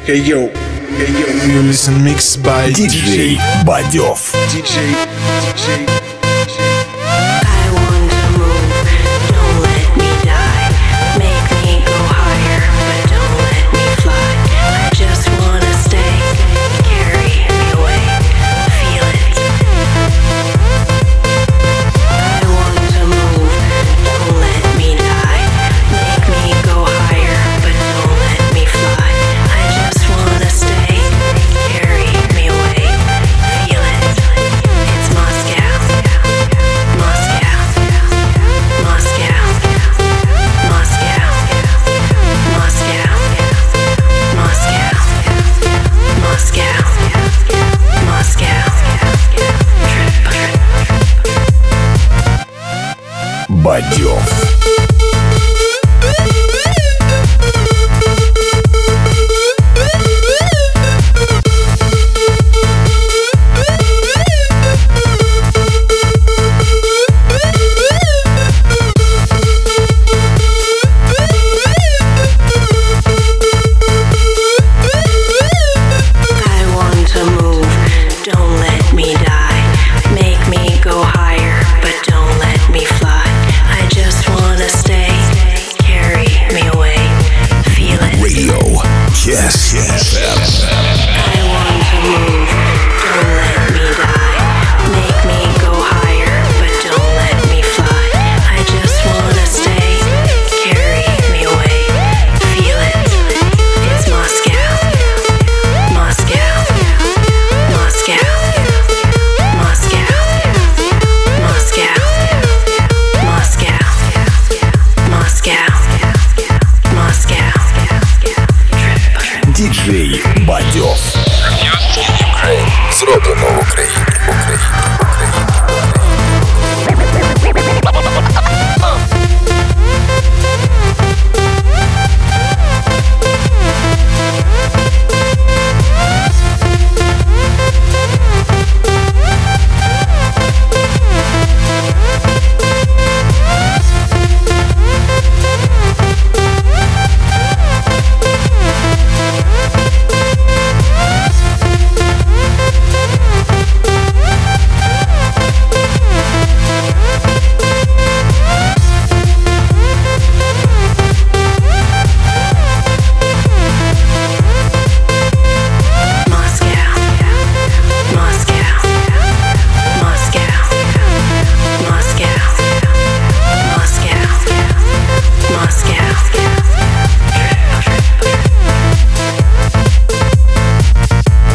Hey yo, You listen mixed by DJ Бадёв. DJ. I want to move, don't let me die. Make me go higher, but don't let me fly. I just wanna stay, carry me away, feel it. I want to move, don't let me die. Make me go higher, but don't let me fly. I just wanna stay, carry me away, feel it. It's Moscow. Moscow, Moscow, Moscow, Moscow, Moscow, Moscow, Moscow, Бадёв. I want to move, don't let me die. Make me go higher, but don't let me fly. I just wanna stay, carry me away, feel it. Radio. Yes. I want to move, don't let me die. Make me go higher, but don't let me fly. I just wanna stay, carry me away, feel it. It's Moscow, Moscow, Moscow, Moscow, Moscow, Moscow, Moscow, Moscow. DJ Бадёв. Зроблено в Україні.